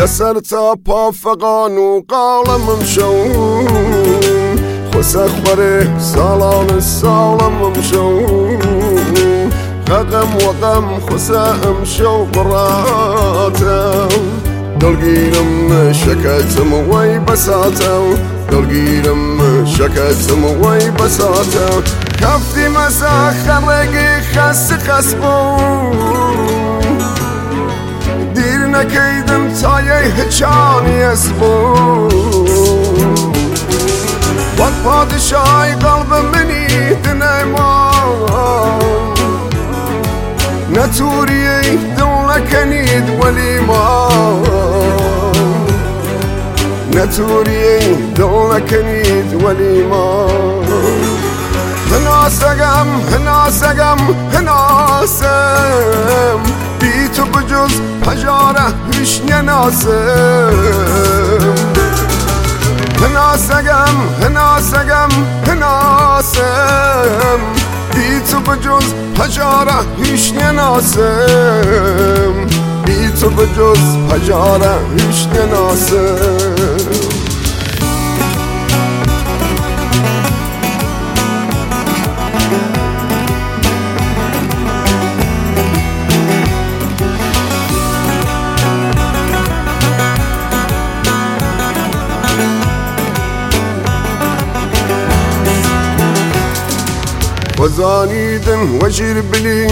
لسر تا پا فقان و قالم شو خسخ بره سالان سالم شو غم وغم خسام شو براتم دلگیرم شکتم وی بساتم دلگیرم شکتم وی بساتم کفتی مسا خرگی خس خسبون دیر نکیدم تای هچانی اسبون وقت پادشای قلب منی دنیمان نتوری دلکنید ولی ما نتوری دلکنید ولی ما هناسگم هناسگم هناسم بی تو بجز پجاره هیچ نناسم هناسگم هناسگم هناسم بی تو بجز پجاره هیچ نناسم بی تو بجز پجاره هیچ نناسم وزانيدن وجر بلي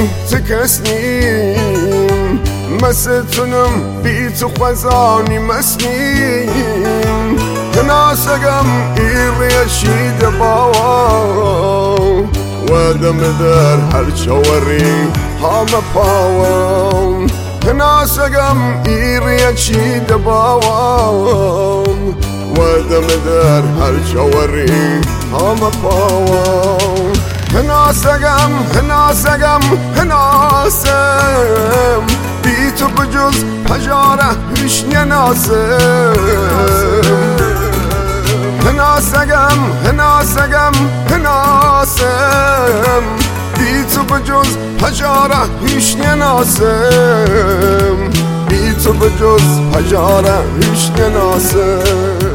تكسنين مستنم بيت خوزاني مسنين تناسقم إيري الشيد باوا ودم در هر شوري هام باوا تناسقم إيري الشيد باوا ودم در هر شوري هام باوا هناسگم هناسگم هناسم بی تو بجز پجاره هیچ نناسم هناسگم هناسگم هناسم بی تو بجز پجاره هیچ نناسم بی تو بجز پجاره هیچ نناسم